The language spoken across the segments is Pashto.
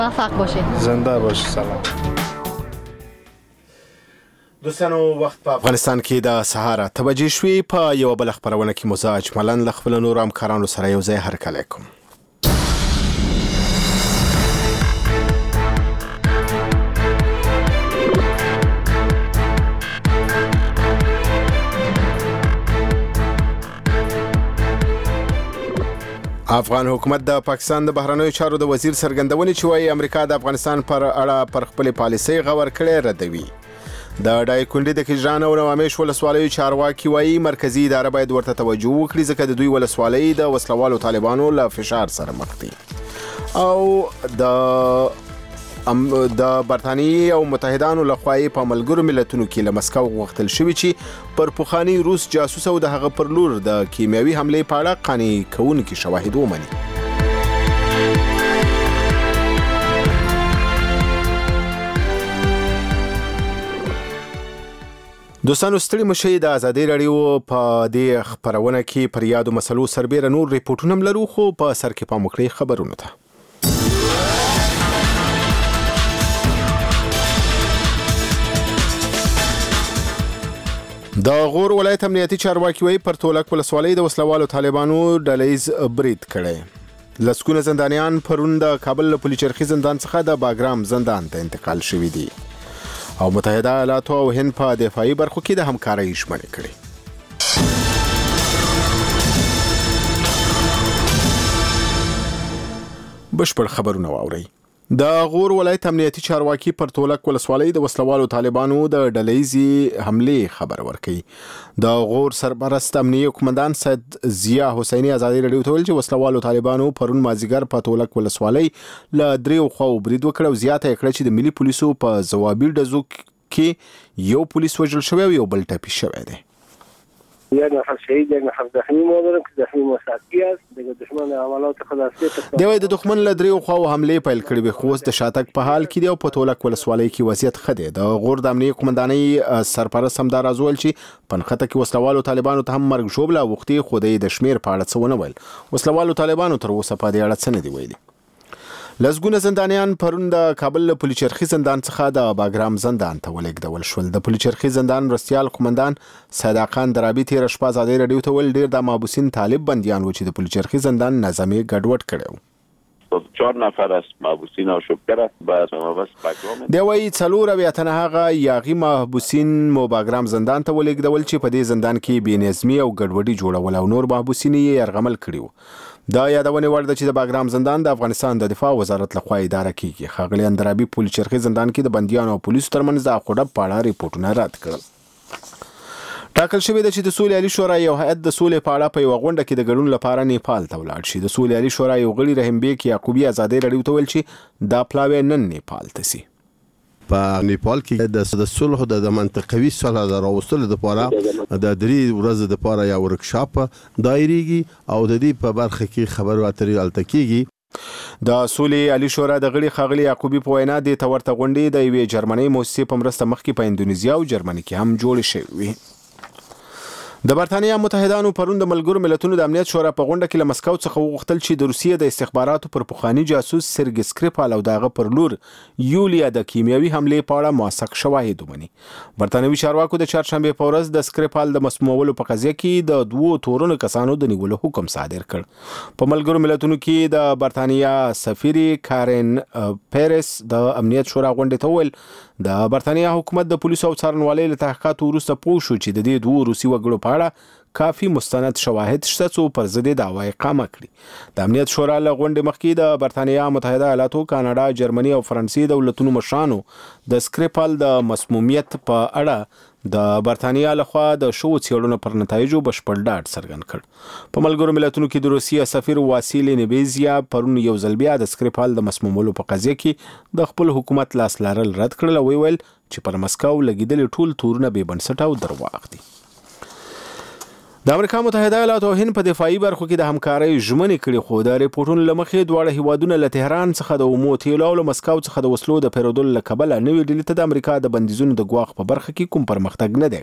موفق باشید. زنده باشید. سلام. دوستانو وخت په افغانستان کې د سهار 8 بجې شوې. په یو بل خبرونه کې مزاج ملن له خپل نور همکارانو سره یو ځای هرکلی کوم. افغان حکومت د پاکستان د بهرنیو چارو د وزیر څرګندونې چې وايي امریکا د افغانستان پر اړه پر خپل پالیسۍ غور کړی ردوي. د ډایکونډي د کجران او نوامیش ولسوالیو چارواکي وايي مرکزی اداره باید ورته توجه وکړي ځکه د دوی ولسوالۍ د وسلوالو طالبانو له فشار سره مخ دي. او د برتانیې او متحدانو لخوا په ملګرو ملتونو کې له مسکو غوښتل شوي چې پر پخواني روس جاسوس او د هغه پر لور د کیمیاوي حملې په اړه قانع کوونکي شواهد ومني. دوستانو ستړي مشي د ازادي رادیو په دې خبرونه کې پر یادو مسلو سربېره نور ریپورتونه هم لرو، خو په سر کې پام وکړئ خبرونو ته. د غور ولایت امنیتي چارواکي وايي پر تولک ولسوالۍ د وسلوالو طالبانو ډلیز برید کړی. لسکونه زندانیان پرون د کابل له پولي چرخي زندان څخه د باګرام زندان ته انتقال شوي دي او متحده ایالاتو او هند په دفاعي برخو کې د همکارۍ ژمنې کړې. بشپړ خبرونه واورئ. د غور ولایت امنیتي چارواکي پر تولک ولسوالۍ د وسلوالو طالبانو د ډلهیزې حملې خبر ورکړي. د غور سرپرست امنیه قومندان سید ضیا حسیني ازادي رادیو ته ویل چې وسلوالو طالبانو پرون مازیګر په تولک ولسوالۍ له دریو خواو برید وکړ او زیاته کړه چې د ملي پولیسو په ځوابي ډزو کې یو پولیس وژل شوی او یو بل ټپي شوی دی. یک نفر شهید، یک نفر زخمی ما داریم که زخمی مساعدی است. دیگه دشمن عملات خلاصی دی د دښمن له دریو خواو حملې پیل کړې وي، خو اوس د شاتګ په حال کې دی او په تولک ولسوالۍ کې وضعیت ښه دی. د غور د امنیې قومندانۍ سرپرست همدا راز ویل چې په نښته کې وسلوالو طالبانو ته هم مرګ ژوبله اوښتې، خو د شمېر په اړه څه ونه ویل. وسلوالو طالبانو تر اوسه په دې اړه څه نه دي ویلي. لسګونه زندانیان پرون د کابل له پولي چرخي زندان څخه د باګرام زندان ته ولېږدول شول. د پولي چرخي زندان مرستیال قومندان سیداخان درابي تېره شپه ازادي رادیو ته ویل ډېر د محبوسین طالب بندیان و چې د پولي چرخي زندان نظم یې ګډوډ کړی و. 4 نفر از محبوسین آشوب بعد باګرام دی وايي 4 تنه هغه یاغي محبوسین مو باګرام زندان ته ولېږدول چې په دې زندان کې بېنظمي او ګډوډي جوړول او نور محبوسین یې یرغمل کړي وو. دا یادونه وړ ده چې د باګرام زندان د افغانستان د دفاع وزارت لخوا اداره کیږي. ښاغلي اندرابي پولي چرخي زندان کې د بندیانو او پولیسو ترمنځ د اخوډب په اړه ریپورټونه رد کړل. ټاکل شوی ده چې د سولې عالي شورا یو هیئت د سولې په اړه په یوه غونډه کې د ګډون لپاره نیپال ته ولاړ شي. د سولې عالي شورا یو غړي رحیم بیک یعقوبي ازادي رادیو ته ویل چې دا پلاوی نن نیپال ته سي. په نیپال کې د صلح د منطقوي صلح د راوستلو لپاره د 3 ورځې لپاره یو ورکشاپ دایریږي او د دې په برخه کې خبرو اترې التکیږي. د سولې عالي شورا د غړي ښاغلي یعقوبي په وینا د تورته غونډې د یوې جرمنۍ موسسې په مرسته مخکې په اندونیزیا او جرمني کې هم جوړې شوې وي. د برتانیا متحدانو پرون د ملګرو ملتونو د امنیت شورا په غونډه کې له مسکو څخه وغوښتل چې د روسیې د استخباراتو پر پخواني جاسوس سرګي سکریپال او دغه پر لور یولیا د کیمیاوي حملې په اړه موثق شواهد ومني. برتانوي چارواکو د چهارشنبه په ورځ د سکریپال د مسمومولو په قضیه کې د 2 تورونو کسانو د نیولو حکم صادر کړ. په ملګرو ملتونو کې د برتانیا سفیر کارن پیرس د امنیت شورا غونډې ته ویل د برتانیا حکومت د پولیسو او څارنوالۍ له تحقیقاتو وروسته پوه شو چې د دې 2 روسي وګړو په اړه کافي مستند شواهد شته څو پر ضد دعوا اقامه کړي. د امنیت شورا له غونډې مخکې د برتانیا متحده ایالاتو، کاناډا، جرمني او فرانسې دولتونو مشرانو د سکریپال د مسمومیت په اړه د برتانیا لخوا د شو څېړنو پر نتایجو بشپړ ډاډ څرګند کړ. په ملګرو ملتونو کې د روسیې سفیر واسیلی نیبیزیا پرون یو ځل بیا د سکریپال د مسمومولو په قضیه کې د خپل حکومت لاس لرل رد کړل او ویل چې پر مسکو لګیدل ټول تورونه بې بنسټه او درواغ دي. د امریکا متحده ایالاتو او هند په دفاعي برخو کې د همکارۍ ژمنې کړې، خو د ریپورټونو له مخې دواړه هیوادونه له تهران څخه د اومو تیلو او له مسکو څخه د وسلو د پیرودلو له کبله نوې ډلې ته د امریکا د بندیزونو د ګواښ په برخه کې کوم پرمختګ نه دی کړی.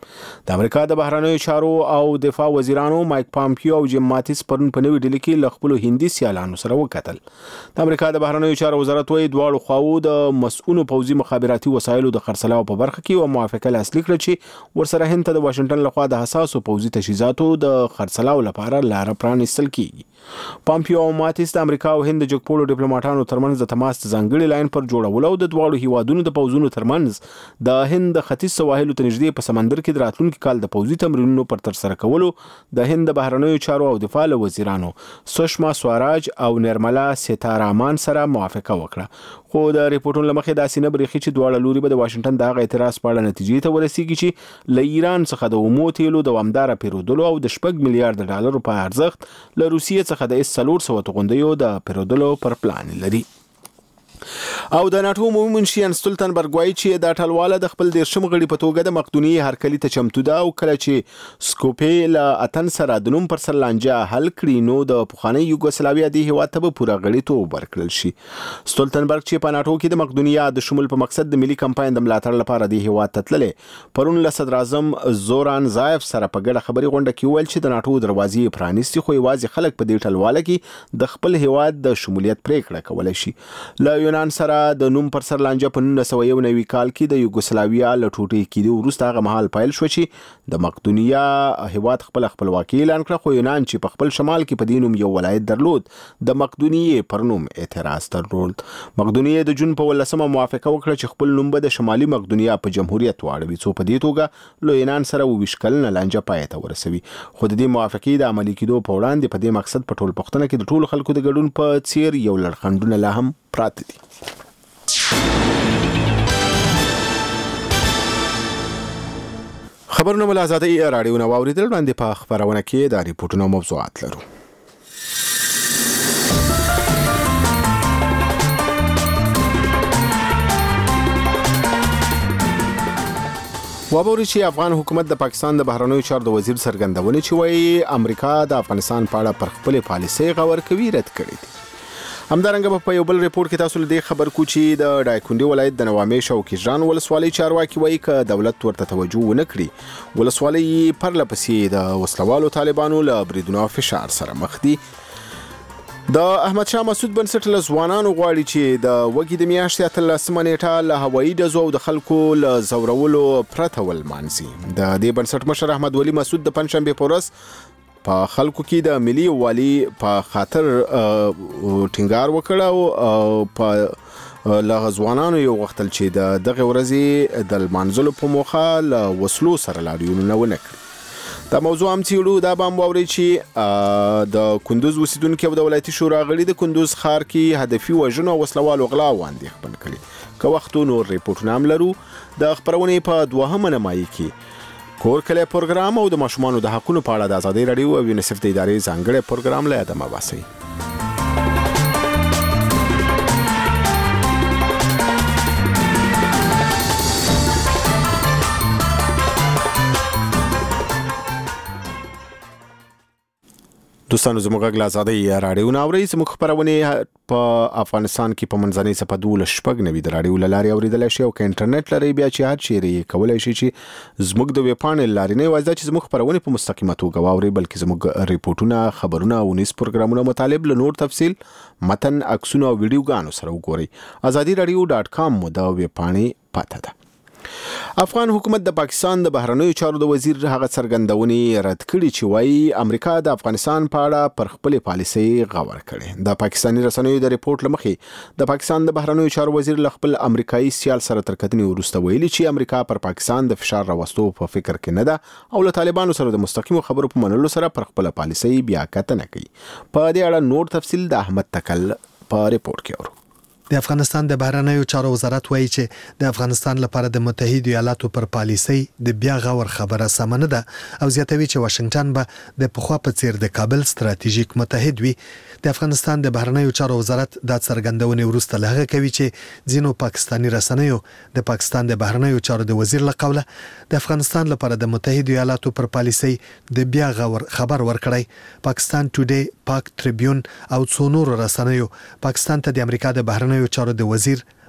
د امریکا د بهرنیو چارو او دفاع وزیرانو مایک پامپیو او جیم ماتیس پرون په نوې ډیلي کې له خپلو هندي سیالانو سره وکتل. د امریکا د بهرنیو چارو وزارت وايي دواړو خواوو د مسؤلو پوځي مخابراتي وسایلو د خرڅلاو په برخه کې یو موافقه لاسلیک کړه چې ورسره هند ته د واشنگټن لخوا د حساسو پوځي تجهیزاتو د خرڅلاو لپاره لار پرانیستل کیږي. پامپیو او ماتیس د امریکا او هند د جګپوړو ډیپلوماټانو ترمنځ د تماس ځانګړي لاین پر جوړولو او د دواړو هیوادونو د پوځونو ترمنځ د هند د ختیځ سواحلو ته نږدې په سمندر کې د راتلونکي کال د پوځي تمرینونو پر ترسره کولو د هند د بهرنیو چارو او دفاع وزیرانو سشما سواراج او نرملا سیتارامان سره موافقه وکړه. خو د ریپورتونو لمخې داسې نه بریښي چې دواړه لوري به د واشنگټن د هغه اعتراض په اړه نتیجې ته ورسیږي چې له ایران څخه د اومو تیلو دوامداره پیرودلو او د $6 میلیارډ ډالرو په ارزښت له روسیې څخه د S-400 غونډیو د پیرودلو پر پلان لري. او د ناتو عمومي منشي ان ستولتنبرګ وایي چې د ټلواله د خپل 13 غړي په توګه د مقدونیې هرکلي ته چمتو ده او کله چې سکوپې له اتن سره د نوم پر سر لانجه حل کړي نو د پخوانی یوګوسلاویا د هیواد ته به پوره غړیتوب ورکړل شي. ستولتنبرګ چې په ناتو کې د مقدونیه د شمول په مقصد د ملي کمپاین د ملاتړ لپاره د هیواد ته تللې پرون له صدر اعظم زوران زایف سره په ګډه خبري غونډه کې ویل چې د ناتو دروازې پرانیستي خو یوازې خلک په دې ټلواله کې د خپل هیواد د شمولیت پریکړه کولای شي. له یونان سره د نوم پر سر لانجه په 1991 کال کې د یوګوسلاویا له ټوټې کېدو وروسته هغه مهال پیل شو چې د مقدونیه هیواد خپلواکي اعلان کړه خو یونان چې په خپل شمال کې په دې نوم یو ولایت درلود د مقدونیه پر نوم اعتراض درلود. مقدونیه د جون په 18 موافقه وکړه چې خپل نوم به د شمالي مقدونیه په جمهوریت واړوي څو په دې توګه له یونان سره 20 کلنه لانجه پای ته ورسوي. خو د دې موافقې د عملي کېدو په وړاندې په دې مقصد په ټول پښتنه کې د ټولو خلکو د ګډون په څیر یو لړخندونه لا هم پراته دي. خبرونه ول آزادۍ راډیو نو اوریدل وړاندې په خبرونه کې د ریپورتونو موضوعات لرو. وابوري چې افغان حکومت د پاکستان د بهرنیو چارو د وزیر څرګندونه چې وایي امریکا د افغانستان په اړه پر خپل پالیسۍ غور کوي رد کړی دي. همدارنګه په یو بل ریپورت کې تاسو له خبر کو چې د ډایکونډي ولایت د نوامیش او کیژان ولسوالۍ چارواکي وایي ک دولت ورته توجه ونه کړي ولسوالۍ پر لپسې د وسلوالو طالبانو له بریدونو فشار سره مخ دي. د احمد شاه مسعود بنسټ له ځوانانو غواړي چې د وګړي د میاشتې 13 نیټه له هوایي ډزو او د خلکو له زورولو پرته ولمانځي. د دې بنسټ مشر احمد ولی مسعود د پنځشنبه په ورځ په خلکو کې د ملي والي په خاطر ټینګار وکړ او په لغزوانانو یو وختل چې د دغه ورځې د منځلو په موخه له وسلو سره لاریونونه ونکړي. دا موضوع هم چیړو دا بم ووري چې د کندوز وسیدونکو د ولایتي شورا غړي د کندوز ښار کې هدفي وژنو او وسلوالو غلا وړاندې خپل کړي. که وختو نور ریپورتونه هم لرو. د خبرونې په دوهمه نمایي کې کور کله پروګرام او د ماشومانو د حقونو په اړه د آزادۍ راډیو او یونیسف د ادارې ځانګړي پروګرام له ادمه واسي. دوستانو زموږ غږ آزادۍ راډیو ناوړي زموږ خبرونه په افغانستان کې په منځنۍ صفه 12 د راډیو لاري اوریدل شي او که انټرنیټ لري بیا چې هر چیرې کولای شي چې زموږ د ویب پاڼې لاري نه وایي چې زموږ خبرونه په مستقیمه توګه واوري بلکې زموږ ریپورتونه خبرونه او نیس پروګرامونه مطالب له نور تفصیل متن عکسونه او ویډیوګانو سره وګورئ. azadiradio.com مو د ویب پاڼې پته ده. افغان حکومت د پاکستان د بهرنیو چارو د وزیر هغه څرګندونې رد کړي چې وایي امریکا د افغانستان په اړه پر خپل پالیسۍ غور کړي. د پاکستاني رسنیو د ریپورت لمخې د پاکستان د بهرنیو چارو وزیر له خپل امریکایي سیال سره تر کتنې وروسته ویلي چې امریکا پر پاکستان د فشار راوستو په فکر کې نه ده او له طالبانو سره د مستقیمو خبرو په منلو سره پر خپل پالیسۍ بیا کتنه کوي. په دې اړه نور تفصیل د احمد تکل په ریپورت کې اورو. د افغانستان د بهرنیو چارو وزارت وایي چې د افغانستان لپاره د متحده ایالاتو پر پالیسۍ د بیا غور خبره سم نه ده او زیاتوي چې واشنگټن به د پخوا په څیر د کابل ستراتیژیک متحد وي. د افغانستان د بهرنیو چارو وزارت دا څرګندونې وروسته له هغه کوي چې ځینو پاکستاني رسنیو د پاکستان د بهرنیو چارو د وزیر له قوله د افغانستان لپاره د متحده ایالاتو پر پالیسۍ د بیا غور خبر ورکړی. پاکستان ټوډے، پاک ټریبیون او څو نور رسنیو پاکستان ته د امریکا د بهرنیو چارو د وزیر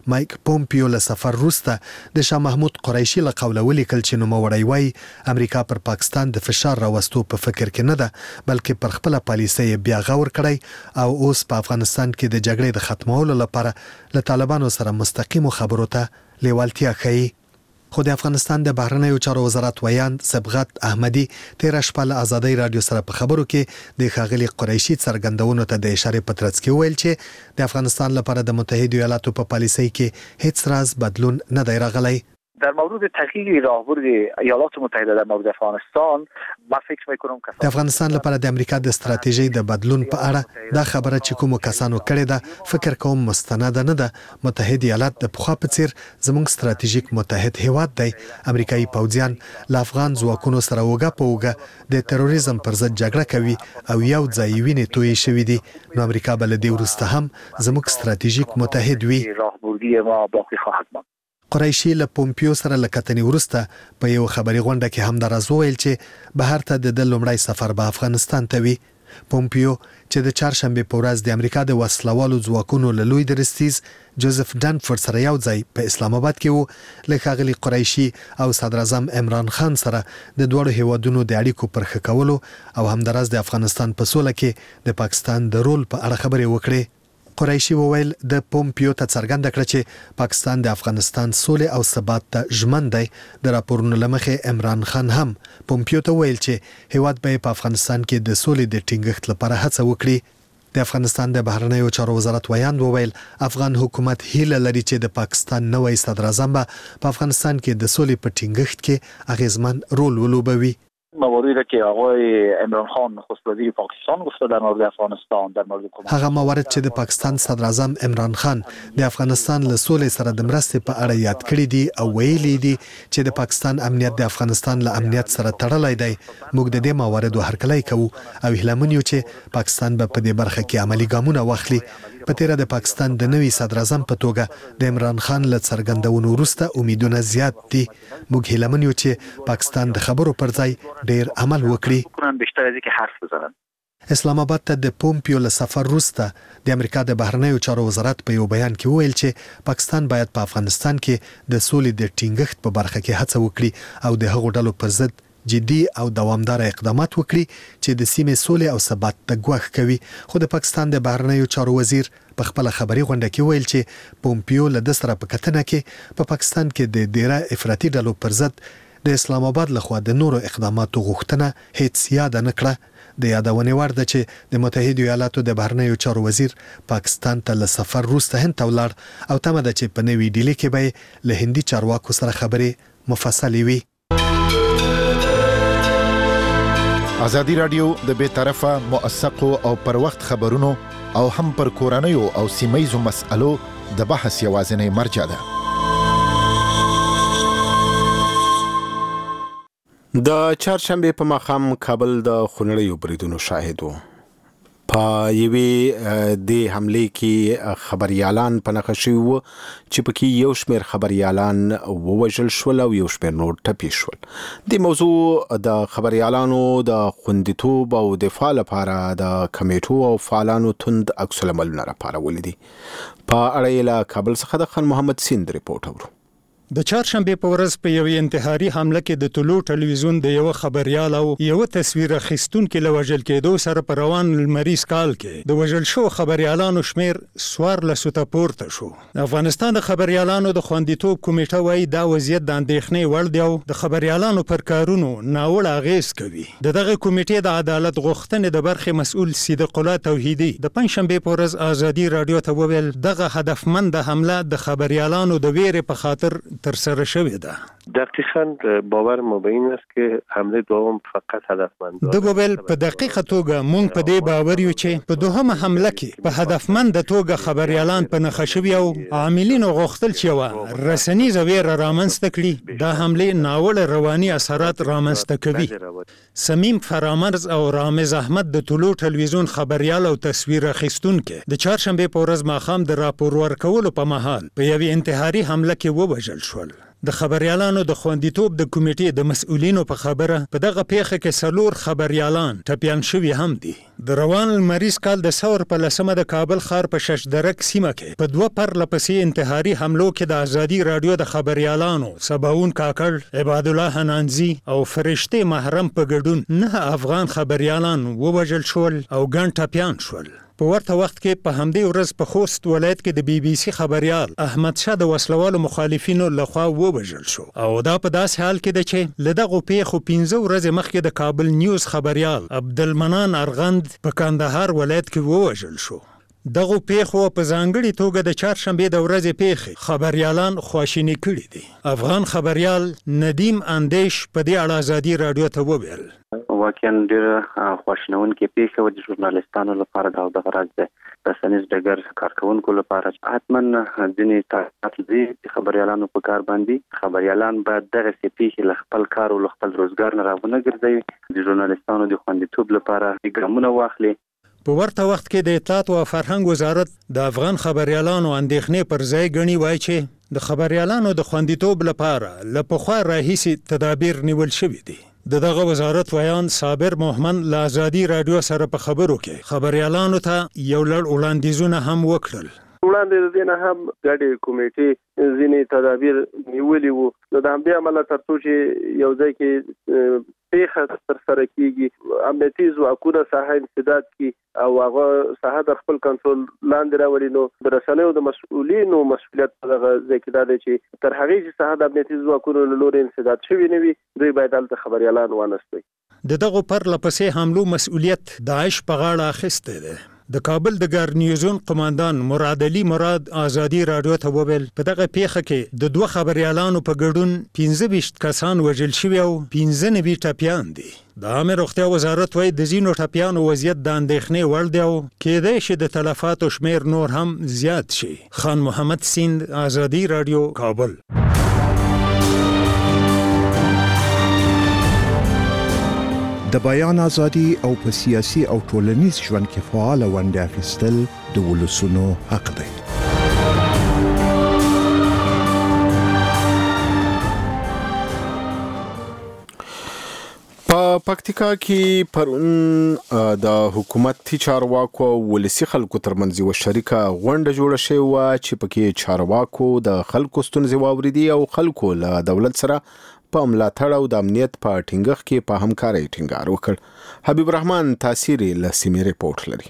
مایک پومپیو له سفر وروسته د شاه محمود قریشي له قوله ولیکل چې نوموړی وایي امریکا پر پاکستان د فشار راوستو په فکر کې نه ده بلکې پر خپل پالیسي بیا غور کړی او اوس په افغانستان کې د جګړې د ختمولو لپاره له طالبانو سره مستقیمو خبرو ته لیوالتیا ښیي. خو د افغانستان د بهرنیو چارو وزارت ویاند صبغت احمدي تیر شپه له آزادۍ رادیو سره په خبرو کې د ښاغلي قریشي څرګندونو ته د اشارې په ترڅ کې ویل چې د افغانستان لپاره د متحده ایالاتو په پالیسۍ کې هیڅ راز بدلون نه دی راغلی. در مورد تغییر راهبرد ایالات متحده در مورد افغانستان ما فکر میکنم که د افغانستان لپاره د امریکا د ستراتیژۍ د بدلون په اړه دا خبره چې کوم کسانو کړې ده فکر کوم مستند نه ده. متحده ایالات د پخوا په څیر زموږ ستراتیژیک متحد هیواد دی. امریکایي پوځیان له افغان ځواکونو سره وګه په وګه د تروریزم پر ضد جګړه کوي او یو ځای ویني توی شوی دي. نو امریکا بل دی وروسته هم زموږ ستراتیژیک متحد وي. راهبردی ما باقی خواهد ماند. قریشي له پومپیو سره له کتنې وروسته په یو خبري غونډه کې هم دراز وویل چې بهر ته د لومړی سفر به افغانستان ته وي. پومپیو چې د چهارشنبه په ورځ د امریکا د وسلوالو ځواکونو له لوی درستیز جوزف ډانفورد سره یو ځای په اسلام آباد کې وو له ښاغلي قریشي او صدر اعظم عمران خان سره د دوړو هیوادونو د اړیکو پر ښه کولو او همدارس د افغانستان په سوله کې د پاکستان د رول په اړه خبرې وکړې. قریشي وویل د پومپیو ته څرګنده کړه چې پاکستان د افغانستان سولې او ثبات ته ژمن دی. د راپورونو لمخې عمران خان هم پومپیو ته ویل چې هیواد به په افغانستان کې د سولې د ټینګښت لپاره هڅه وکړي. د افغانستان د بهرنیو چارو وزارت ویاند وویل افغان حکومت هیله لري چې د پاکستان نوی صدر اعظم په افغانستان کې د سولې په ټینګښت کې اغیزمن رول ولوبوي. مواردی که آقای عمران خان نخست وزیر پاکستان گفته در مورد افغانستان در مورد هغه موارد چې د پاکستان صدر اعظم عمران خان د افغانستان له سولې سره د مرستې په اړه یاد کړی دي او ویلي دي چې د پاکستان امنیت د افغانستان له امنیت سره تړلی دی. موږ د دې مواردو هرکلی کوو او هیله من یو چې پاکستان به په دې برخه کې عملی ګامونه واخلي. په تیره د پاکستان د نوي صدر اعظم په توګه د عمران خان له څرګندونو وروسته امیدونه زیات دي. موږ هیله من یو چې پاکستان د خبرو پر ځای ډیر عمل وکړي. اسلام آباد ته د پومپیو له سفر وروسته د امریکا د بهرنیو چارو وزارت په یو بیان کې ویل چې پاکستان باید په افغانستان کې د سولې د ټینګښت په برخه کې هڅه وکړي او د هغو ډلو پر ضد جدي او دوامدار اقدامات وکړي چې د سیمې سولې او ثبات ته ګواښ کوي. خو د پاکستان د بهرنیو چارو وزیر په خپل خبري غونډه کې ویل چې پومپیو له د سره په کتنه کې په پاکستان کې د ډیره افراطي ډلو پر ضد د اسلام آباد لخوا د نورو اقداماتو غوښتنه هیڅ یاد نه کړه. د یادونې وړ ده چې د متحده ایالاتو د بهرنیو چارو وزیر پاکستان ته له سفر وروسته هند ته ولاړ او تمه ده چې په نوي ډیلي کې به له هندي چارواکو سره خبرې مفصلې وي. ازادي رادیو د بې طرفه موثقو او پر وخت خبرونو او هم پر کورنیو او سیمایزو مسألو د بحث یوازینی مرجع ده. د چهارشنبه په ماښام کابل د خونړیو بریدونو شاهد و. په یوې د حملې کې خبريالان په نښه شوي وو چې پکې یو شمېر خبريالان ووژل شول او یو شمېر نور ټپي شول. د موضوع د خبريالانو د خوندیتوب او دفاع لپاره د کمیټو او فعالانو تند عکس العملونه راپارولي دي. په اړه له کابل څخه د خان محمد سیند ریپورت اورو. د چهارشنبه په ورځ په یو انتحاري حمله کې د طلوع ټلویزیون د یو خبريال او یو تصویر اخیستونکو له وژل کېدو سره په روان لمریز کال کې د وژل شو خبريالانو شمیر 1400 ته پورته شو. افغانستان د خبريالانو د خوندیتوب کمیټه وايي دا وضعیت د اندېښنې وړ دی او د خبريالانو پر کارونو ناوړه اغیز کوي. دغه کمیټې د عدالت غوښتنې د برخې مسؤل صدیق الله توحیدی د پنځشنبه په ورځ ازادي رادیو ته وویل دغه هدفمند حمله د خبريالانو د ویرې په خاطر تر سره شوې ده. دقیقاً باور ما به این است که حمله دوم فقط هدفمند ده وویل په دقیقه توګه مونږ په دې باور یو چې په دوهمه حمله کې په هدفمند توګه خبريالان په نښه شوي او عاملینو غوښتل چې رسنیزه ویره رامنځته کړي. دا حمله ناوړه رواني اثرات رامنځته کوي. سمیم فرامرز او رامز احمد د طلوع ټلویزیون خبريال او تصویر اخیستونکو د چهارشنبه په ورځ ماښام د راپور ورکولو په مهال په یوې انتحاري حمله کې ووژل شول. د خبريالانو د خوندیتوب د کمیټې د مسؤلینو په خبره په دغه پیښه کې 4 خبريالان ټپیان شوي هم دي. د روان المریض کال د ثور په لسمه د کابل ښار په ششدرک سیمه کې په 2 پرلپسې انتحاري حملو کې د ازادي رادیو د خبريالانو سباون کاکړ، عباد الله حنانزي او فرشته محرم په ګډون 9 افغان خبريالان ووژل شول او ګڼ ټپیان شول. په ورته وخت کې په همدې ورځ په خوست ولایت کې د BBC خبريال احمد شاه د وسلوالو مخالفینو لخوا ووژل شو او دا په داسې حال کې ده چې له دغو پیښو 15 ورځې مخکې د کابل نیوز خبريال عبدالمنان ارغند په کندهار ولایت کې ووژل شو. دغو پیښو په ځانګړي توګه د چهارشنبې د ورځې پیښې خبريالان خواشیني کړي دي. افغان خبريال ندیم اندیش په دې اړه ازادي رادیو ته وویل: واقعا ډېر خواشینونکې پیښه وه د ژورنالستانو لپاره او دغه راز د رسنیز ډګر کارکوونکو لپاره. حتما ځینې تاثیرات لري چې خبريالانو په کار باندې خبريالان باید دغسې پیښې له خپل کار او له خپل روزګار نه راونه ګرځوي، د ژورنالستانو د خوندیتوب لپاره ګامونه واخلي. په ورته وخت کې د اطلاعات او فرهنګ وزارت د افغان خبريالانو اندېښنې پر ځای ګڼي، وایي چې د خبريالانو د خوندیتوب لپاره له پخوا راهیسې تدابیر نیول شوي دي. دغه وزارت ویان صابر محمد له ازادي رادیو سره په خبرو کې خبريالانو ته یو لړ وړاندیزونه هم وکړل. وړاندې د نه هم ګډې کمیټې ځینې تدابیر نیولي وو، نو د همدې امله تر څو چې یو ځای کې پیښه ترسره کیږي امنیتي ځواکونه ساحه انسداد کی او هغه ساحه د خپل کنټرول لاندې راولي، نو د رسنیو د مسؤلینو مسؤلیت دغه ځای کې دا دی چې تر هغې چې ساحه د امنیتي ځواکونو له لوري انسداد شوي نه وي، دوی باید هلته خبريالان وانستوي. د دغو پرلپسې حملو مسؤلیت داعش په غاړه اخیستی دی. د کابل د ګارنیزون قماندان مراد علي مراد ازادي رادیو ته وویل په دغه پیښه کې د 2 خبريالانو په ګډون 15 کسان وژل شوي او 15 ټپیان دي. د عامه روغتیا وزارت وايي د ځینو ټپیانو وضعیت د اندېښنې وړ دی او کېدای شي د تلفاتو شمیر نور هم زیات شي. خان محمد سیند، ازادي رادیو، کابل. د بیان ازادي او په سیاسي او ټولنیز ژوند کې فعال ونډه اخیستل د ولسونو حق دی. په پکتیکا کې پرون د حکومتي چارواکو او ولسي خلکو ترمنځ یوه شریکه غونډه جوړه شوې وه چې پکې چارواکو د خلکو ستونزې واورېدې او خلکو له دولت سره په ملاتړ او د امنیت په ټینګښت کې په همکارۍ ټینګار وکړ. حبیب الرحمن تاثیري له سیمې ریپورټ لري.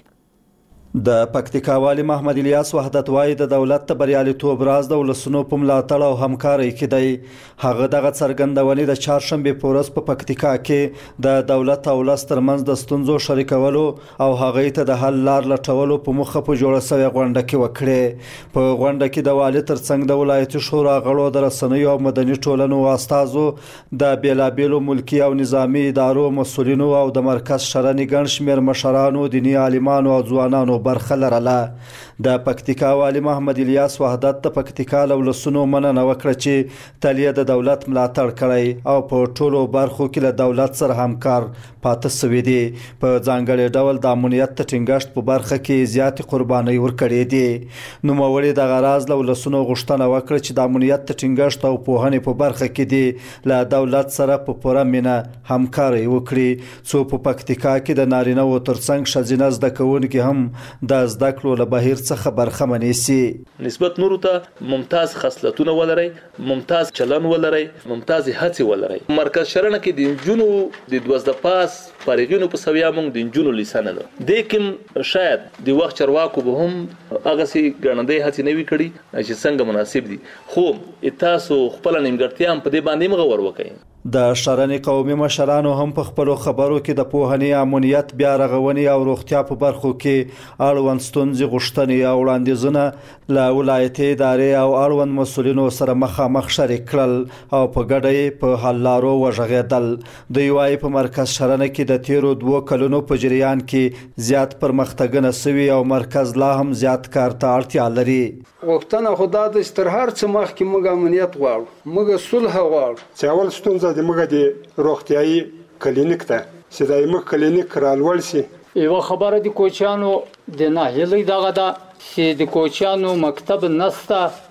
د پکتیکا والی محمد الیاس وحدت وايي د دولت ته بریالیتوب راز د ولسونو په ملاتړ او همکارۍ کې دی. هغه دغه څرګندونې د چهارشنبې په ورځ په پکتیکا کې د دولت او ولس ترمنځ د ستونزو شریکولو او هغې ته د حل لار لټولو په موخه په جوړه شوې غونډه کې وکړې. په غونډه کې د والي ترڅنګ د ولایتي شورا غړو، د رسنیو او مدني ټولنو استازو، د بیلابیلو ملکي او نظامی ادارو مسؤلینو او د مرکز شرنې ګڼ شمېر مشرانو، دیني عالمانو او ځوانانو برخه لرله. د پکتیکا والی محمد الیاس وحدت د پکتیکا له ولسونو مننه وکړه چې تل یې د دولت ملاتړ کړی او په ټولو برخو کې له دولت سره همکار پاتې شوي دي. په ځانګړي ډول د امنیت د ټینګښت په برخه کې زیاتې قربانۍ ورکړې دي. نوموړي دغه راز له ولسونو غوښتنه وکړه چې د امنیت د ټینګښت او پوهنې په برخه کې دي له دولت سره په پوره مینه همکارۍ وکړي، څو په پکتیکا کې د نارینه‌وو ترڅنګ ښځینه زده کوونکي هم د زده کړو له بهیر څخه برخمنې سي. نسبت نورو ته ممتاز خصلتونه ولري، ممتاز چلن ولري، ممتاز هڅې ولري. مرکز شرنه کې د نجونو د 12 پاس فارغینو په سویا موږ د نجونو لیسانه ده. د کوم شاید د وخت چرواکو به هم هغه سي ګڼندې هڅې نه وی کړي چې څنګه مناسب دي، خو تاسو خپل نیمګړتیا هم په دې باندې مغور وکړئ. د شرنې قومي مشرانو هم په خپلو خبرو کې د پوهنې، امنیت، بیا رغونې او روغتیا په برخو کې اړوند ستونزې، غوښتنې او وړاندیزونه له ولایتي ادارې او اړوند مسؤلینو سره مخامخ شریک کړل او په ګډه یې په حل لارو وغږېدل. دوی وایي په مرکز شرنه کې د تیرو 2 کلونو په جریان کې زیات پرمختګونه سوي او مرکز لا هم زیات کار ته اړتیا لري. غوښتنه خو دا ده چې تر هر څه مخکې موږ امنیت غواړو، موږ صلح غواړو. چې اول ستونزه د موږ د روغتیایي کلینیک ته چې د موږ کلینیک رالوړ شي. یوه خبره د کوچیانو د ناهیلۍ دغه ده چې د کوچیانو مکتب نسته،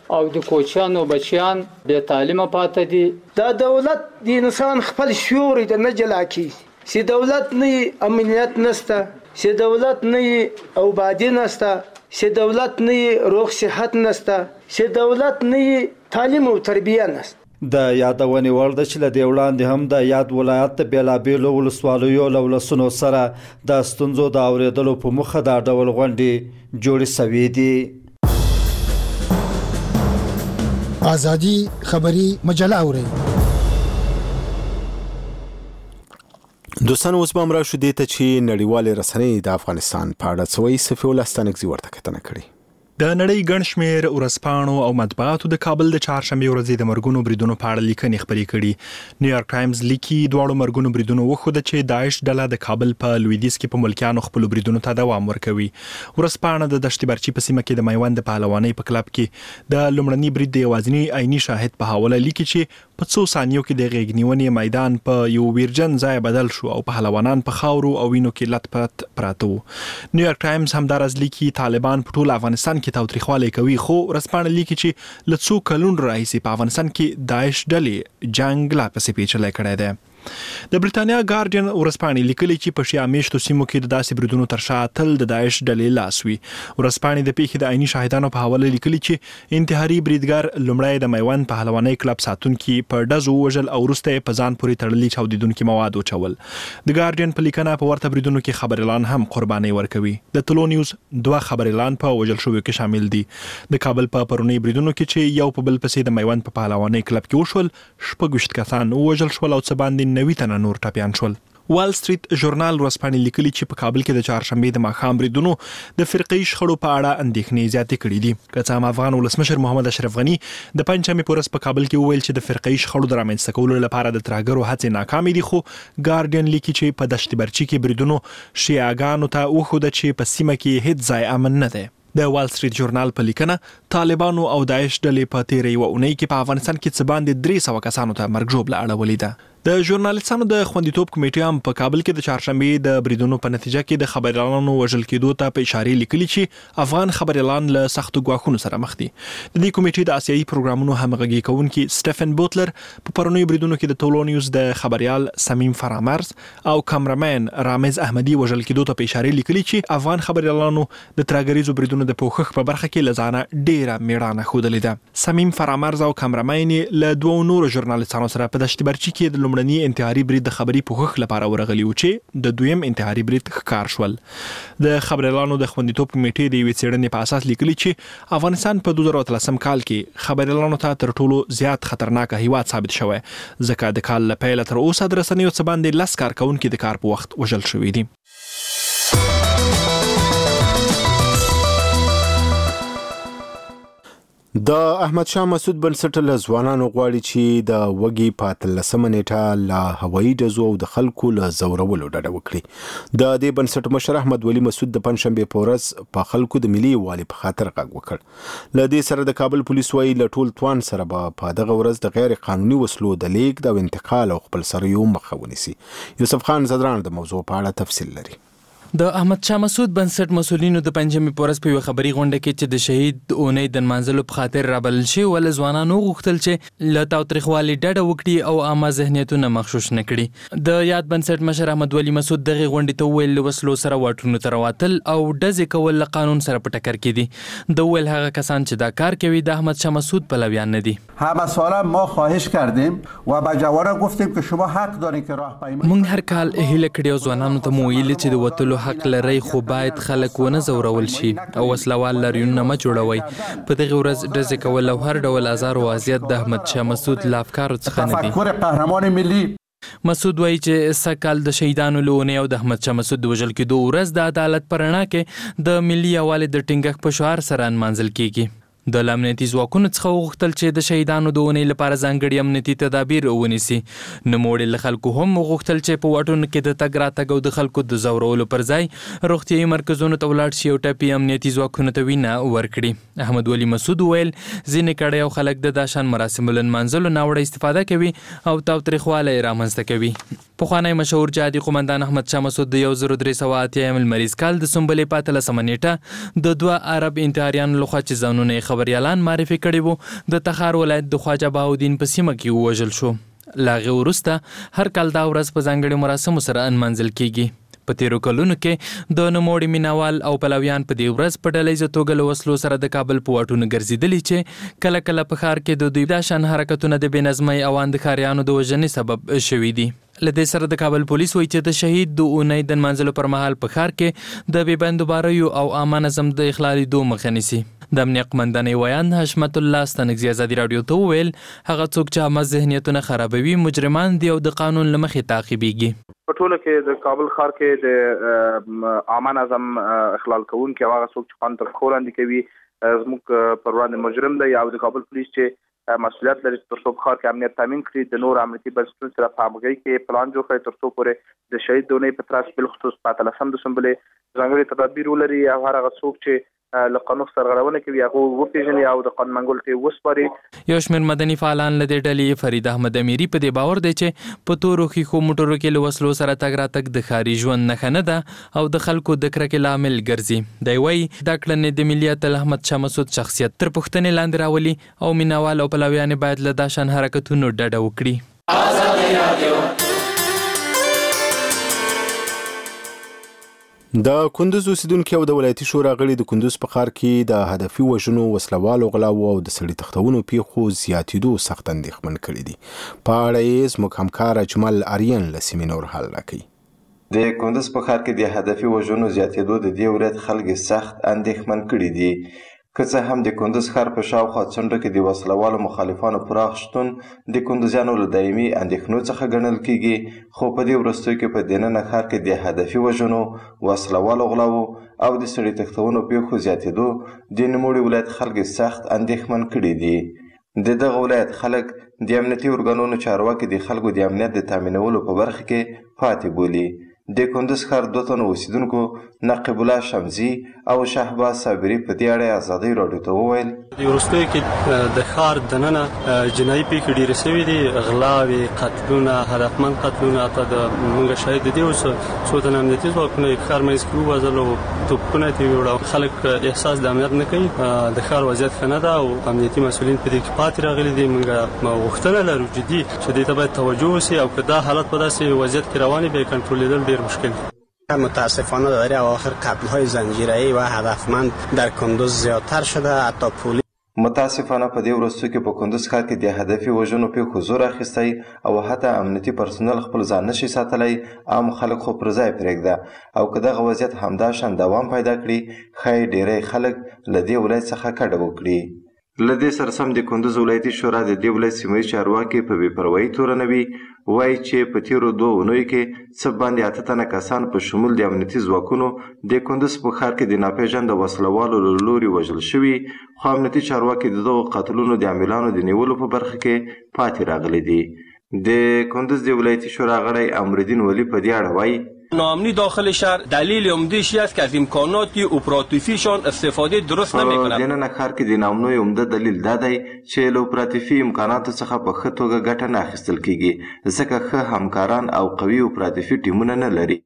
او د کوچیانو بچیان بې تعلیمه پاتې دي. دا دولت د انسان خپل شعور د نه جلا کیږي. چې دولت نه امنیت نشته، چې دولت نه آبادی نشته، چې دولت نه روغ صحت نشته، چې دولت نه تعلیم او تربیه نشته. د یادونې وړ ده چې له دې وړاندې هم د یاد ولایت د بېلابېلو ولسوالیو له ولسونو سره د ستونزو د اورېدلو په موخه دا ډول غونډې جوړې شوې دي. آزادی خبری مجله اورئ. دوستان اوس به هم راشو دې ته چې نړیوالې رسنۍ د افغانستان په اړه څه وایي. صفي الله ستانکزي ورته کتنه کړې. د نړۍ ګڼ شمېر ورځپاڼو او مطبوعاتو د کابل د چهارشنبې ورځې د مرګونو بریدونو په اړه لیکنې خپرې کړي. نیویارک ټایمز لیکي دواړو مرګونو بریدونو وښوده چې داعش ډله د کابل په لویدیځ کې په ملکیانو خپلو بریدونو ته دوام ورکوي. ورځپاڼه د دشت برچي په سیمه کې د میوند د پهلوانۍ په کلب کې د لومړني برید د یوازیني عیني شاهد په حواله لیکي چې په څو ثانیو کې د غېږنیونې میدان په یو ویرجن ځای بدل شو او پهلوانان په خاورو او وینو کې لت پت پراته وو. نیویارک ټایمز همدارز لیکي طالبان په ټول افغانستان کې تاوتریخوالی کوي، خو ورځپاڼه لیکي چې له څو کلونو راهیسې په افغانستان کې داعش ډلې جنګ لا پسې پیچلی کړی دی. د بریتانیا ګارډین ورځپاڼې لیکلي چې په شیا میشتو سیمو کې د داسې بریدونو تر شا تل د داعش ډلې لاس وي. ورځپاڼې د پیښې د عیني شاهدانو په حواله لیکلي چې انتحاري بریدګر لومړی د میوند پهلوانۍ کلب ساتونکي په ډزو وژل او وروسته یې په ځان پورې تړلي چاودیدونکي مواد وچول. د ګارډین په لیکنه په ورته بریدونو کې خبریالان هم قرباني ورکوي. د تلو نیوز 2 خبریالان په وژل شویو کې شامل دي. د کابل په پرونی بریدونو کې چې یو په بل پسې د میوند په پهلوانۍ کلب کې وشول، 26 کسان وژل شول او څه باندې 90 تنه نور ټپیان شول. وال سټریټ ژورنال ورځپاڼې لیکلي چې په کابل کې د چهارشنبې د ماښام بریدونو د فرقي شخړو په اړه اندېښنې زیاتې کړې دي. که څه هم افغان ولسمشر محمد اشرف غني د پنجشنبې په ورځ په کابل کې وویل چې د فرقي شخړو د رامنځته کولو لپاره د ترهګرو هڅې ناکامې دي، خو ګارډین لیکي چې په دشت برچي کې بریدونو شیعاګانو ته وښوده چې په سیمه کې هیڅ ځای امن نه دی. د وال سټریټ ژورنال په لیکنه طالبانو او داعش ډلې په تیره یوه اونۍ کې په افغانستان کې څه باندې 300 کسانو ته مرګ ژوبله اړولې ده. د ژورنالیستانو د خوندیتوب کمیټې هم په کابل کې د چهارشنبې د بریدونو په نتیجه کې د خبریالانو وژل کېدو ته په اشارې لیکلي چې افغان خبریالان له سختو ګواښونو سره مخ دي. د دې کمیټې د آسیایي پروګرامونو همغږي کوونکي سټیفن بوتلر په پرونیو بریدونو کې د ټولو نیوز د خبریال سمیم فرامرز او کامرامین رامز احمدي وژل کېدو ته په اشارې لیکلي چې افغان خبریالانو د ترهګریزو بریدونو د پوښښ په برخه کې له ځانه ډیره میړانه ښودلې ده. سمیم فرامرز او کامرامین له 2 نورو ژورنالیستانو سره په دشت برچي کې د لومړني انتحاري برید د خبري پوښښ لپاره ورغلي و چې د دویم انتحاري برید ښکار شول. د خبریالانو د خوندیتوب کمیټې د یوې څېړنې په اساس لیکلي چې افغانستان په 2013 کال کې خبریالانو ته تر ټولو زیات خطرناک هیواد ثابت شوی، ځکه د کال له پیله تر اوسه د رسنیو څه باندې 10 کارکونکي د کار په وخت وژل شوي دي. د احمد شاه مسعود بنسټ له ځوانانو غواړي چې د وګي په 13 نیټه له هوایي ډزو او د خلکو له زورولو ډډه وکړي. د دې بنسټ مشر احمد ولي مسعود د پنځشنبې په ورځ په خلکو د ملي یووالي په خاطر غږ وکړ. له دې سره د کابل پولیس وايي له ټول توان سره به په دغه ورځ د غیر قانوني وسلو د لیږد او انتقال او خپل سریو مخه ونیسي. یوسف خان زدران د موضوع په اړه تفصیل لري. د احمد شاه مسعود بنسټ مسؤلینو د پنځمې په ورځ په یوه خبري غونډه کې چې د شهید اونۍ د نمانځلو په خاطر رابلل شوي ول ځوانانو غوښتل چې له تاوتریخوالي ډډه وکړي او عامه ذهنیتونه مغشوش نه کړي. د یاد بنسټ مشر احمد ولي مسعود دغې غونډې ته وویل له وسلو سره واټونو ته راوتل او ډزې کول له قانون سره په ټکر کې دي. د وویل هغه کسان چې دا کار کوي د احمد شاه مسعود پلویان نه دي. همه ساله ما خواهش کردیم و به جوانان گفتیم که شما حق دارید که راهپیمایی. موږ هر کال هیله کړې او ځوانانو ته مو ویلي چې د وتلو حق لرئ، خو باید خلک ونه زورول شي او وسلوال لاریونونه مه جوړوئ. په دغه ورځ ډزې کول او هر ډول ازار او اذیت د احمد شاه مسعود له افکارو څخه نه دي. تفکر قهرمان ملی مسعود وایي چې سږکال د شهیدانو له اونۍ او د احمد شاه مسعود د وژل کېدو ورځ د عدالت په رڼا کې د ملي یووالي د ټینګښت په شعار سره نمانځل کېږي. د امنیتي ځواکونو څخه وغوښتل چې د شهیدانو د اونۍ لپاره ځانګړي امنیتي تدابیر ونیسي. نوموړي له خلکو هم وغوښتل چې په واټونو کې د تګ راتګ او د خلکو د زورولو پر ځای روغتیایي مرکزونو ته ولاړ شي او ټپي امنیتي ځواکونو ته وینه ورکړي. احمد ولي مسعود ویل ځینې کړۍ او خلک د داشان مراسمو له نمانځلو ناوړه استفاده کوي او تاوتریخوالی رامنځته کوي. پخوانی مشهور جهادي قومندان احمد شاه مسعود د 1380 لمریز کال د سنبلې په 13 نیټه د 2 عرب انتحاریانو لخوا چې ځانونه یې خبريالان معرفي کړي وو د تخار ولایت د خواجه بهاودین په سیمه کې ووژل شو. لاغه وروسته هر کال دا ورځ په ځانګړي مراسمو سره انمنځل کیږي. په تیرو کلونو کې د نوموړي میناوال او پلویان په دې ورځ په ډلهیزه توګه له وسلو سره د کابل په واټونو ګرځېدلي چې کله کله په ښار کې د دوی دا شان حرکتونه د بېنظمۍ او اندښاریانو د وژنې سبب شوي دي. له دې سره د کابل پولیس وایي چې د شهید د اونۍ د نمانځلو پر مهال په ښار کې د بېبندو باریو او عامه نظم د اخلال لیدو مخه نیسي. د امنیت قمندانۍ ویان حشمت الله ستانکزي ازادي راډیو ته وویل هغه څوک چې عامه ذهنیتونه خرابوي مجرمان دي او د قانون له مخې تعقیبېږي. په ټوله کې د کابل ښار کې د عامه نظم اخلال کوونکي هغه څوک چې قانون تر پښو لاندې کوي زموږ پر وړاندې مجرم دی او د کابل پولیس چې مسؤلیت لري تر څو په ښار کې امنیت تامین کړي د نور امنیتي بنسټونو سره په همغږۍ کې پلان جوړ کړي تر څو پورې د شهید د اونۍ په ترڅ بالخصوص په 18 دسمبر ځانګړي تدابیر ولري او هغه څوک چې له قانون سرغړونه کوي هغه وپیژني او د قانون منګول ته وسپاري. یو شمېر مدني فعالان له دې ډلې فرید احمد امیري په دې باور دی چې په تورو ښیښو موټرو کې له وسلو سره تګ راتګ د ښاري ژوند نښه نه ده او د خلکو د کرکې لامل ګرځي. دی وایي دا کړنې د ملي اتل احمد شاه مسعود شخصیت تر پوښتنې لاندې راولي او مینوال او پلویان باید له دا شان حرکتونو ډډه وکړي. د کندوز اوسیدونکو او د ولایتي شورا غړي د کندوز په ښار کې د هدفي وژنو وسلوالو غلاو او د سړي تختونو پیښو زیاتېدو سخت اندېښمن کړي دي. په اړه یې زموږ همکار اجمل آریان له سیمې نور حال راکوي. د کندوز په ښار کې د هدفي وژنو زیاتېدو د دې ولایت خلک سخت اندېښمن کړي دي. که څه هم د کندوز ښار په شاوخوا څنډو کې د وسلوالو مخالفانو پراخ شتون د کندوزیانو له دایمي اندېښنو څخه ګڼل کیږي، خو په دې وروستیو کې په دننه ښار کې د هدفي وژنو، وسلوالو غلاو او د سړي تښتونو پیښو زیاتېدو د نوموړي ولایت خلک سخت اندېښمن کړي دي. د دغه ولایت خلک د امنیتي ارګانونو چارواکي د خلکو د امنیت د تامینولو په برخه کې پاتې بولي. د کندوز ښار 2 تنو اوسیدونکو نقیب الله شمزي او شهباز صابري په دې اړه ازادي راډیو ته وویل د وروستیو کې د ښار دننه جنایي پیښې ډېرې شوې دي، غلاوې، قتلونه، هدفمند قتلونه، حتی د موږ شاهد دي اوس څو تنه امنیتي ځواکونه یې ښار منځ کې ووژل او توپونه یې ویوړل. خلک احساس د امنیت نه کوي. د ښار وضعیت ښه نه ده او امنیتي مسؤلین په دې کې پاتې راغلي دي. موږ غوښتنه لرو جدي چې دې ته باید توجه وشي او که دا حالت په داسې وضعیت کې روان وي بیا یې کنټرولېدل ډېر مشکل دي. متاسفانه در اواخر قتل‌های زنجیره‌ای و هدفمند در کندوز زیادتر شده. حتی پلیس متاسفانه په دې وروستیو کې په کندوز ښار کې د هدفي وژنو پیښو زور اخیستی او حتی امنیتي پرسونل خپل ځان نشي ساتلی. عام خلک خو پر ځای پرېږده او که دغه وضعیت همدا شان دوام پیدا کړي ښایي ډېری خلک له دې ولایت څخه کډه وکړي. له دې سره سم د کندوز ولایتي شورا د دې ولایت سیمهییز چارواکي په بې پروایي تورنوي. وایي چې په تیرو 2 اونیو کې څه باندې 8 تنه کسان په شمول د امنیتي ځواکونو د کندوز په ښار کې د ناپېژانده وسلوالو له لوري وژل شوي، خو امنیتي چارواکي د دغو قتلونو د عاملانو د نیولو په برخه کې پاتې راغلي دي. د کندوز د ولایتي شورا غړی امرالدین ولی په دې اړه وایي ناامنی داخل شهر دلیل عمده‌اش است که از امکانات اپراتیفیشان استفاده درست نمی‌کنند. دننه ښار کې د ناامنۍ عمده دلیل دا دی چې له اپراتیفي امکاناتو څخه په ښه توګه ګټه نه اخیستل کیږي، ځکه ښه همکاران او قوي اپراتیفي ټیمونه نه لري.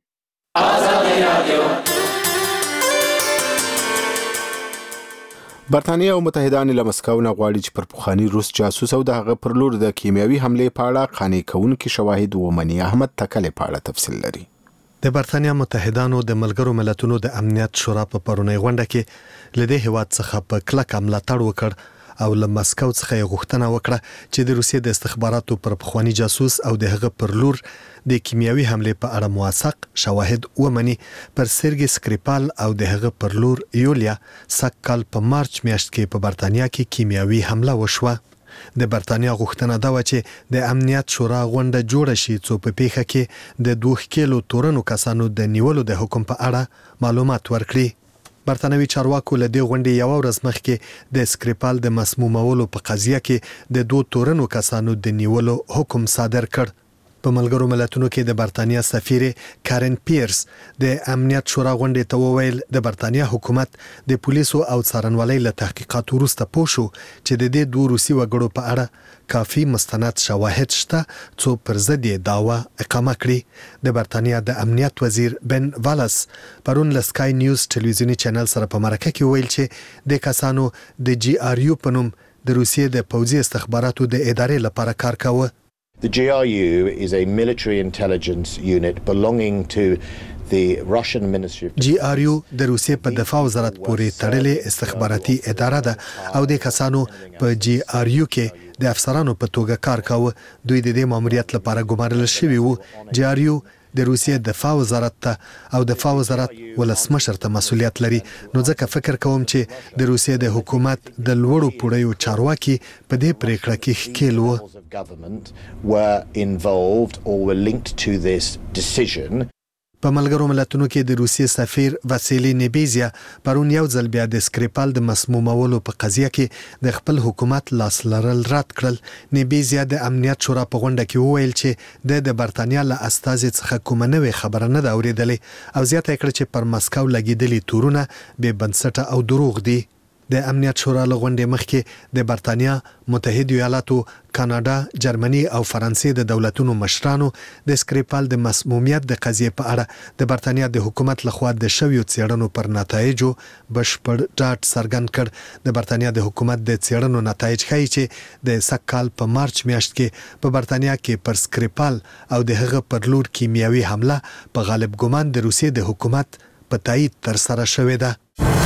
برتانیا او متحدان له مسکو نه غواړي چې پر پخوانی روس جاسوس او د هغه پر لور د کیمیاوي حملې په اړه قانع کوونکي شواهد ومني. احمد تکل په اړه تفصیل لري. د برتانیا متحدانو د ملګرو ملتونو د امنیت شورا په پرونی غونډه کې لدې هیواد څخه په کلک ملاتړ وکړ او له مسکو څخه غوښتنه وکړه چې د روسیې د استخباراتو پر پخوانی جاسوس او د هغه پر لور د کیمیاوي حملې په اړه موثق شواهد ومني. پر سرګي سکریپال او د هغه پر لور یولیا سکل په مارچ میاشت کې په برتانیا کې کیمیاوي حمله وشوه. د برتانیا غوښتنه دا و چې د امنیت شورا غونډه جوړه شي څو په پیښه کې د 2 کیلو تورنو کسانو د نیولو د حکم په اړه معلومات ورکړي. برتانوي چارواکو له دې غونډې یو ورځ مخکې د سکریپال د مسمومولو په قضیه کې د 2 تورنو کسانو د نیولو حکم صادر کړ. په ملګرو ملتونو کې د برتانیا سفیر کارن پیرس د امنیت شورا غونډې ته وویل د برتانیا حکومت د پولیسو او څارنوالۍ له تحقیقات وروسته پوه شو چې د دې دوه روسي وګړو په اړه کافي مستند شواهد شته څو پر ضد یې دعوا اقامه کړي. د برتانیا د امنیت وزیر بن والاس پرون له سکای نیوز ټلویزیونی چینل سره په مرکه کې ویل چې د کسانو د جی آر یو په نوم د روسیې د پوځي استخباراتو د ادارې لپاره کار کاوه. The GRU is a military intelligence unit belonging to the Russian Ministry of جی آر یو د روسیې په دفاع وزارت پورې تړلې استخباراتي اداره ده او د کسانو په جی آر یو کې د افسرانو په توګه کار کاوه. دوی د دې ماموریت لپاره ګمارل شوي وو. جی آر یو د روسیې دفاع وزارت ته او دفاع وزارت ولسمشر ته مسؤلیت لري. نو ځکه فکر کوم چې د روسیې د حکومت د لوړو پوړیو چارواکي په دې پریکړه کې ښکیل وو. په ملګرو ملتونو کې د روسیې سفیر واسیلی نیبیزیا پرون یو ځل بیا د سکریپال د مسمومولو په قضیه کې د خپل حکومت لاس لرل رد کړل. نیبیزیا د امنیت شورا په غونډه کې وویل چې د برتانیا له استازي څخه کومه نوې خبره نه ده اورېدلې او زیاته کړه چې پر مسکو لګېدلي تورونه بې بنسټه او دروغ دي. د امنیت شورا له غونډې مخکې د برتانیا، متحده ایالاتو، کاناډا، جرمني او فرانسې د دولتونو مشرانو د سکریپال د مسمومیت د قضیې په اړه د برتانیا د حکومت لخوا د شویو څېړنو پر نتایجو بشپړ ډاډ څرګند کړ. د برتانیا د حکومت د څېړنو نتایج ښیي چې د سږ کال په مارچ میاشت کې په برتانیا کې پر سکریپال او د هغه پر لور کیمیاوي حمله په غالب ګمان د روسیې د حکومت په تایید ترسره شوې ده.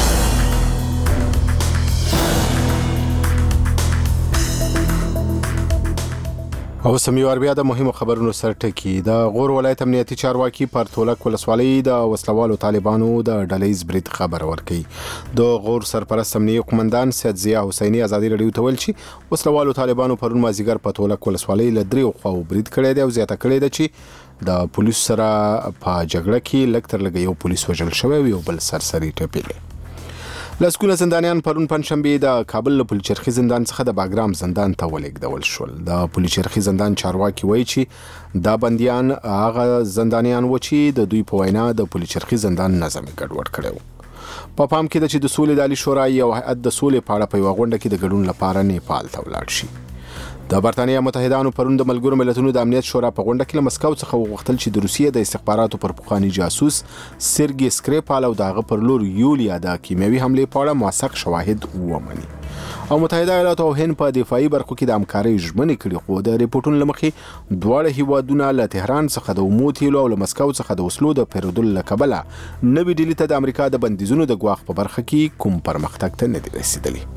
او سمیوار بیا د مهمو خبرونو سره ټکی. د غور ولایت امنیتي چارواکي پر تولک ولسوالۍ د وسلوالو طالبانو د ډلهیز برید خبر ورکړي. د غور سرپرست امنیتي قومندان سید ضیا حسیني ازادي رادیو ته ویل چې وسلوالو طالبانو پرون مازیګر په تولک ولسوالۍ له دریو خواو برید کړی دی او زیاته کړی ده چې د پولیس سره په جګړه کې لږ تر لږه یو پولیس وژل شوی او بل سرسري ټپي. لسکونه زندانیان پرون پنځشنبه د کابل له پلچرخي زندان څخه د باګرام زندان ته ولېږدول شول. د پلچرخي زندان چارواکي وایي چې دا بنديان هغه زندانیان و چې د دوی په وینا د پلچرخي زندان نظم ګډوډ کړو. په پام کې د چې د سولې د عالی شورا یو هیئت د سولې په اړه په یو غونډه کې د ګډون لپاره نیپال ته ولاړ شي. د برتانیا متحدانو پرون د ملګرو ملتونو د امنیت شورا په غونډه کې له مسکو څخه وغوښتل چې د روسیې د استخباراتو پر پخوانی جاسوس سرګي سکریپال او دغه پر لور یولیا د کیمیاوي حمله په اړه موثق شواهد ومني. او متحده ایالات او هند په دفاعي برخو کې د همکارۍ ژمنې کړې خو د ریپورتونو لمخې دواړه هیوادونه له تهران څخه د اومو تیلو او له مسکو څخه د وسلو د پیرودلو له کبله نوې ډیلي ته د امریکا د بندیزونو د ګواښ په برخه کې کوم پرمختګ ته نه دی رسیدلی.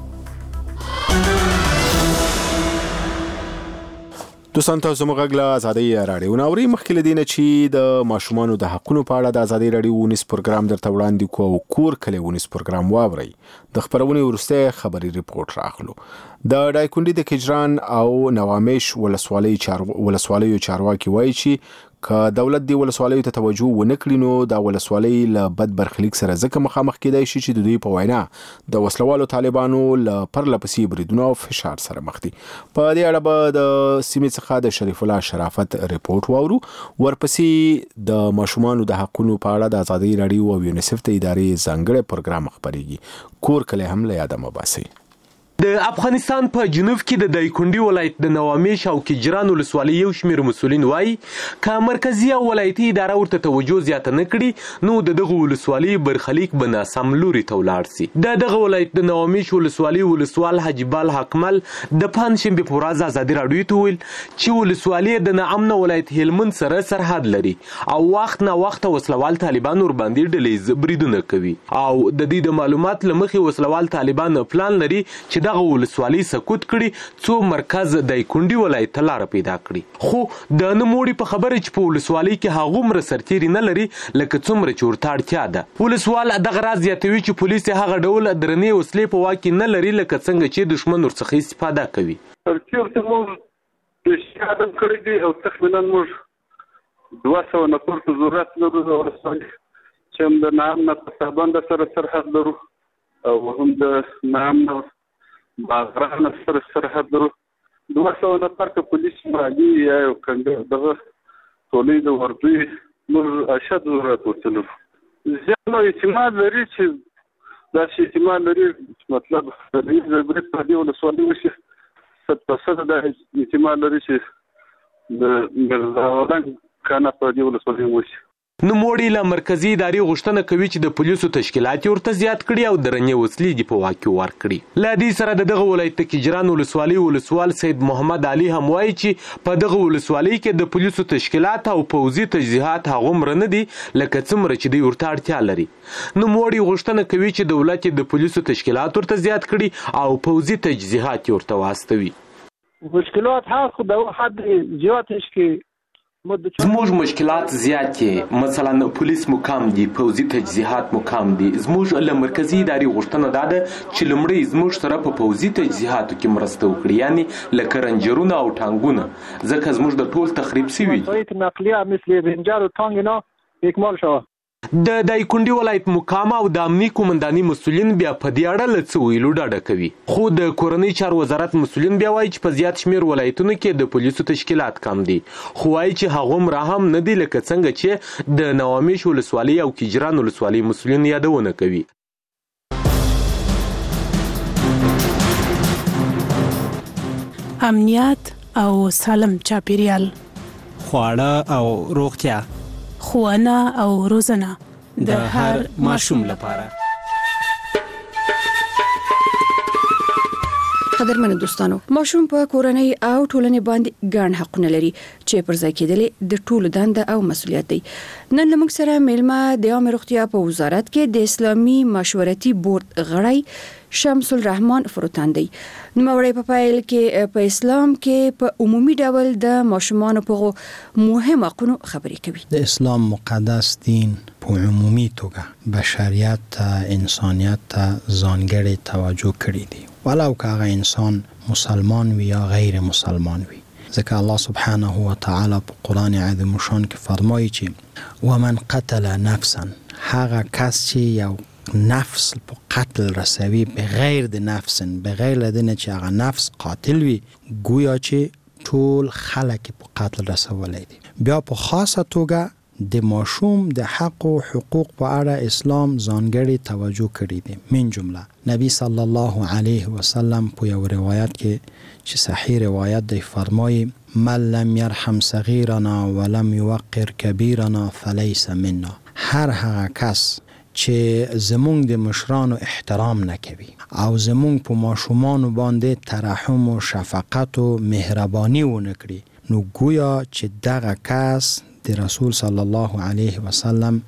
دوستان تاسو موږ غلا ازادي راډیو ناوري مخکې لدینه چې د ماشومانو د حقونو په اړه د ازادي راډیو ونیس پروګرام درته وړاندې کوو. کور کلی ونیس پروګرام واوري. د خبرونې ورسته خبري ریپورت راخلو. د دایکندي د کجران او نوامیش ولسوالۍ چارواکي وایي چې که دولت دی ولسوالۍ ته توجه ونه کړي نو د ولسوالۍ له بد برخلیک سره ځکه مخامخ کېدای شي چې د دوی په وینا د وسلوالو طالبانو له پرلپسې بریدونو او فشار سره مخ دي. په دې اړه به د سیمې څخه د شریف الله شرافت ریپورت واورو. ورپسې د ماشومانو د حقونو په اړه د ازادي راډیو او یونیسف ته ادارې ځانګړی پروګرام خبريږي. کور کله هم له یاده مباسي. د افغانستان په جنوب کې د دایکندي ولایت د نوامیش او کجران ولسوالۍ یو شمېر مسؤلین وایي که مرکزي او ولایتي اداره ورته توجه زیاته نه کړي نو د دغه ولسوالۍ برخلیک به ناسم لوري ته ولاړ سي. د دغه ولایت د نوامیش ولسوالۍ ولسوال حاجي بال حکمل د پنځشنبې په ورځ ازادي راډیو ته ویل چې ولسوالۍ د ناامنه ولایت هلمند سره سرحد لري او وخت نه وخت وسلوال طالبان ورباندې ډلیز بریدونه کوي او د دې د معلومات لمخې وسلوال طالبان پلان لري چې دغه ولسوالۍ سقوط کړي څو مرکز دایکندي ولایت ته لار پیدا کړي. خو د نوموړي په خبره چې په ولسوالۍ کې هغومره سرتیري نه لري لکه څومره چې ورته اړتیا ده. ولسوال دغه راز زیاتوي چې پولیس هغه ډول درنې وسلې په واک کې نه لري لکه څنګه چې دښمن ورڅخه استفاده کوي. چیرته موږ د شهادت کړی دی او تقریبا موږ 200 نفر ته ضرورت لرو د ولسوالۍ چې هم د نامنه په سربند سره سرحد لرو او هم د نامنه باغران سره سرحد لرو. 200 نفر ته پولیس راځي یا کنده دغه تولید ورزوی موږ اشد ضرورت ورته زیاتو اعتماد لري چې داسې اعتماد لري مطلب د برید په دې ولسوالۍ وشي 100% د اعتماد لري چې د مرزاولنګ کانه په دې ولسوالۍ وشي. نوموړي له مرکزي ادارې غوښتنه کوي چې د پولیسو تشکیلات ورته زیات کړي او درنې وسلې دې په واک کې ورکړي. له دې سره د دغه ولایت کجران ولسوالۍ ولسوال سید محمد علي هم وایي چې په دغه ولسوالۍ کې د پولیسو تشکیلات او پوځي تجهیزات هغومره نه دي لکه څومره چې دوی ورته اړتیا لري. نوموړي غوښتنه کوي چې دولت د پولیسو تشکیلات ورته زیات کړي او پوځي تجهیزات ورته واستوي. مشکلات هست در حد زیادش که زموږ مشکلات زیات دي، مثلا پولیس مو کم دي، پوځي تجهیزات مو کم دي. زموږ له مرکزي ادارې غوښتنه دا ده چې لومړی زموږ سره په پوځي تجهیزاتو کې مرسته وکړي، یعنی لکه رنجرونه او ټانګونه، ځکه زموږ د ټول تخریب شوي. وسایل نقلیه مثل رنجر و تانگ اینا اکمال شوه. د دایکنډي ولایت مقام او د امنیه قومنداني مسؤلین بیا په دې اړه له څه ویلو ډډه کوي، خو د کورنۍ چارو وزارت مسؤلین بیا وایي چې په زیات شمېر ولایتونو کې د پولیسو تشکیلات کم دي، خو وایي چې هغومره هم نه دي لکه څنګه چې د نوامیش ولسوالۍ او کجران ولسوالۍ مسؤلین یادونه کوي. امنیت او سالم چاپیریال، خواړه او روغتیا، ښوونه او روزنه د هر ماشوم لپاره. قدرمنو دوستانو، ماشوم په کورنۍ او ټولنې باندې ګڼ حقونه لري چې پر ځای کېدل د ټولو دنده او مسؤلیت دی. نن موږ سره میلمه د عامه روغتیا په وزارت کې د اسلامي مشورتي بورډ غړی شمس الرحمن فروتان دی. نوموړی په پیل کې په اسلام کې په عمومي ډول د ماشومانو په مهم حقونو خبرې کوي. د اسلام مقدس دین په عمومي توګه بشریت ته، انسانیت ته ځانګړې توجه کړې دي، ولو که هغه انسان مسلمان وي یا غیر مسلمان وي، ځکه الله سبحانه و تعالی په قرآن عظیم شان کې فرمایي چې ومن قتل نفسا، هغه کس چې یو نفس په قتل رسوي بغیر د نفسن، بغیر لدنه چې هغه نفس قاتل وي، گویا چې ټول خلک په قتل رسولی دي. بیا په خاصه توګه د ماشوم د حق او حقوق په اړه اسلام ځانګړې توجه کړې دي. من جمله نبی صلی الله علیه وسلم په یو روایت کې چې صحیح روایت دی فرمایي من لم يرحم صغیرنا ولم يوقر کبیرنا فلیس منا. هر هغه کس چې زمونږ د مشرانو احترام نکوي او زمونږ په ماشومانو باندې ترحم و شفقت و مهربانی ونه کړي، نو گویا چې دغه کس د رسول صلی الله علیه وسلم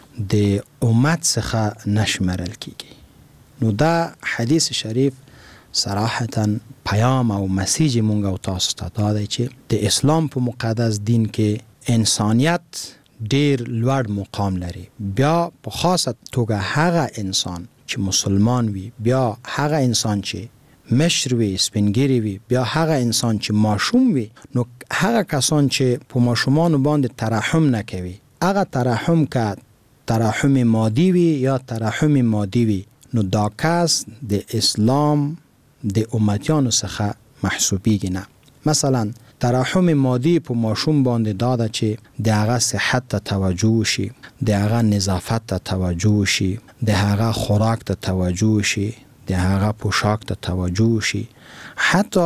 د امت څخه نشمرل کیږي. نو دا حدیث شریف صراحتا پیام او مسیج مونږ او تاسو ته دا دی چې د اسلام په مقدس دین کې انسانیت ډیر لوړ مقام لري. بیا په خاصه توګه هغه انسان چې مسلمان وي، بیا هغه انسان چې مشر وي، سپینګری وي، بیا هغه انسان چې ماشوم وي، نو هغه کسان چې په ماشومان باندې ترحم نکوي، هغه ترحم که ترحم مادی وي یا ترحم مادی وي، نو دا کس د اسلام د امتیانو څخه محسوبیږي نه. مثلا ترحم مادی په ماشوم باندې داده چې د هغه صحت ته توجه شي، د هغه نظافت ته توجه شي، د هغه خوراک ته توجه شي، د هغه پوشاک ته توجه شي، حتی